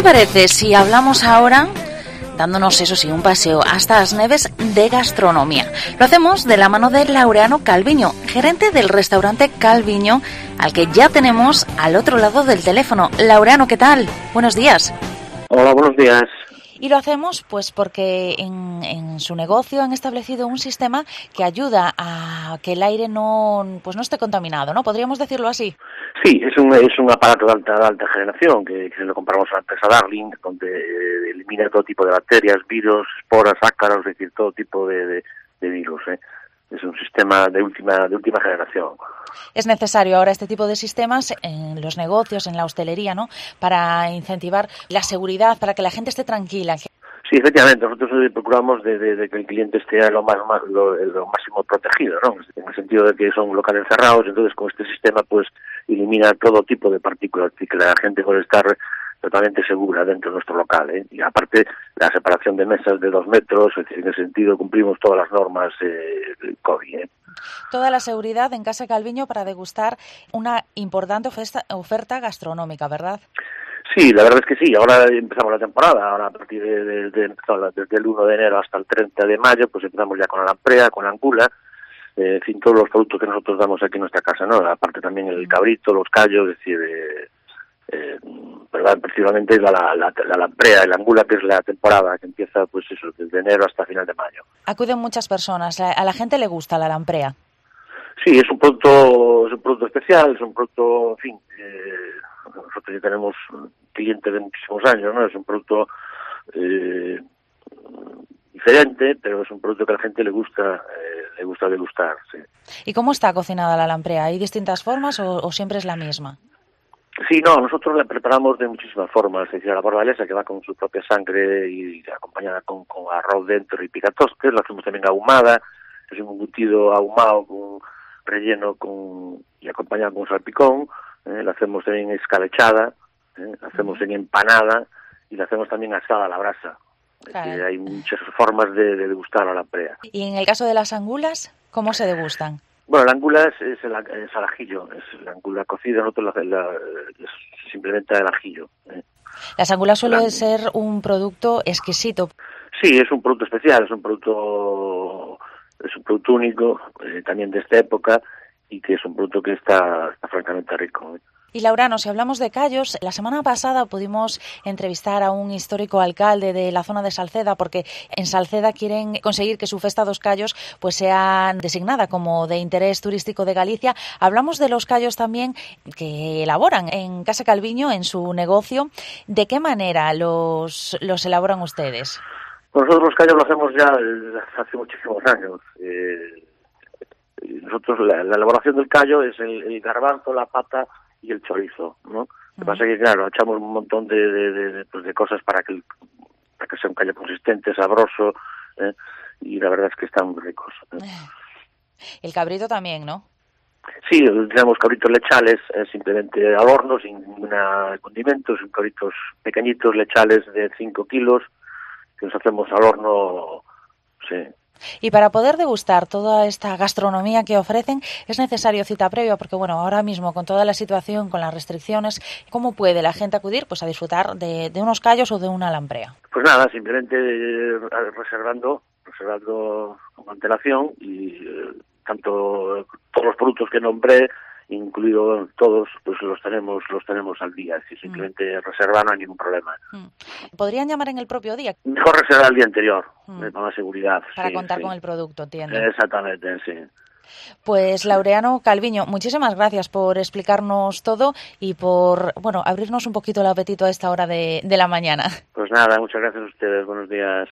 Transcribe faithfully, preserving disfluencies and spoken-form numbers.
parece si hablamos ahora, dándonos, eso sí, un paseo hasta las neves de gastronomía? Lo hacemos de la mano de Laureano Calviño, gerente del restaurante Calviño, al que ya tenemos al otro lado del teléfono. Laureano, ¿qué tal? Buenos días. Hola, buenos días. Y lo hacemos pues porque en, en su negocio han establecido un sistema que ayuda a que el aire no pues no esté contaminado, ¿no? ¿Podríamos decirlo así? Sí, es un es un aparato de alta de alta generación que, que se lo compramos a la empresa Darling, donde eh, elimina todo tipo de bacterias, virus, esporas, ácaros, es decir, todo tipo de, de, de virus, ¿eh? Es un sistema de última de última generación. Es necesario ahora este tipo de sistemas en los negocios, en la hostelería, ¿no? Para incentivar la seguridad, para que la gente esté tranquila. Sí, efectivamente, nosotros procuramos de, de, de que el cliente esté lo más, más lo, lo máximo protegido, ¿no? En el sentido de que son locales cerrados, entonces con este sistema pues elimina todo tipo de partículas y que la gente puede estar totalmente segura dentro de nuestro local, ¿eh? Y aparte la separación de mesas de dos metros, es decir, en ese sentido cumplimos todas las normas eh, del COVID, ¿eh? Toda la seguridad en Casa Calviño para degustar una importante oferta, oferta gastronómica, ¿verdad? Sí, la verdad es que sí. Ahora empezamos la temporada. Ahora a partir de, de, de desde el uno de enero hasta el treinta de mayo, pues empezamos ya con la lamprea, con la angula, eh, en fin, todos los productos que nosotros damos aquí en nuestra casa, ¿no? Aparte también el cabrito, los callos, es decir, eh, eh, verdad, principalmente la, la, la, la lamprea y la angula, que es la temporada que empieza, pues eso, desde enero hasta final de mayo. Acuden muchas personas. A la gente le gusta la lamprea. Sí, es un producto, es un producto especial, es un producto, en fin, eh, nosotros ya tenemos clientes de muchísimos años, ¿no? Es un producto eh, diferente, pero es un producto que a la gente le gusta, eh, le gusta degustar, sí. ¿Y cómo está cocinada la lamprea? ¿Hay distintas formas o, o siempre es la misma? Sí, no, nosotros la preparamos de muchísimas formas, es decir, la bordalesa que va con su propia sangre y acompañada con, con arroz dentro y picatostes, la hacemos también ahumada, es un embutido ahumado con relleno con y acompañado con salpicón, eh, la hacemos también escabechada, eh, la hacemos en empanada y la hacemos también asada a la brasa. Claro. Eh, hay muchas formas de, de degustar a la lamprea. ¿Y en el caso de las angulas, cómo se degustan? Bueno, la angula es, es, el, es al ajillo, es la angula cocida, nosotros la, la, es simplemente el ajillo. ¿eh? Las angulas suele la, ser un producto exquisito. Sí, es un producto especial, es un producto es un producto único, eh, también de esta época, y que es un producto que está, está francamente rico, ¿eh? Y Laureano, si hablamos de callos, la semana pasada pudimos entrevistar a un histórico alcalde de la zona de Salceda, porque en Salceda quieren conseguir que su Festa dos Callos pues sea designada como de interés turístico de Galicia. Hablamos de los callos también que elaboran en Casa Calviño, en su negocio. ¿De qué manera los, los elaboran ustedes? Nosotros los callos lo hacemos ya hace muchísimos años. Eh, nosotros la, la elaboración del callo es el, el garbanzo, la pata y el chorizo, ¿no? Lo que pasa es que, claro, echamos un montón de, de, de, pues de cosas para que, el, para que sea un callo consistente, sabroso, ¿eh? Y la verdad es que están muy ricos, ¿eh? El cabrito también, ¿no? Sí, tenemos cabritos lechales, eh, simplemente al horno, sin ningún condimento, son cabritos pequeñitos, lechales de cinco kilos, que nos hacemos al horno, sí. Y para poder degustar toda esta gastronomía que ofrecen es necesario cita previa, porque bueno, ahora mismo con toda la situación, con las restricciones, ¿cómo puede la gente acudir pues a disfrutar de, de unos callos o de una lamprea? Pues nada, simplemente eh, reservando, reservando con antelación y eh, tanto todos los productos que nombré, incluido todos, pues los tenemos los tenemos al día. Si simplemente mm. reservan, no hay ningún problema. Mm. ¿Podrían llamar en el propio día? Mejor reservar el día anterior, mm. eh, con más seguridad. Para sí, contar sí. con el producto, entiendo. Exactamente, sí. Pues Laureano Calviño, muchísimas gracias por explicarnos todo y por, bueno, abrirnos un poquito el apetito a esta hora de, de la mañana. Pues nada, muchas gracias a ustedes. Buenos días.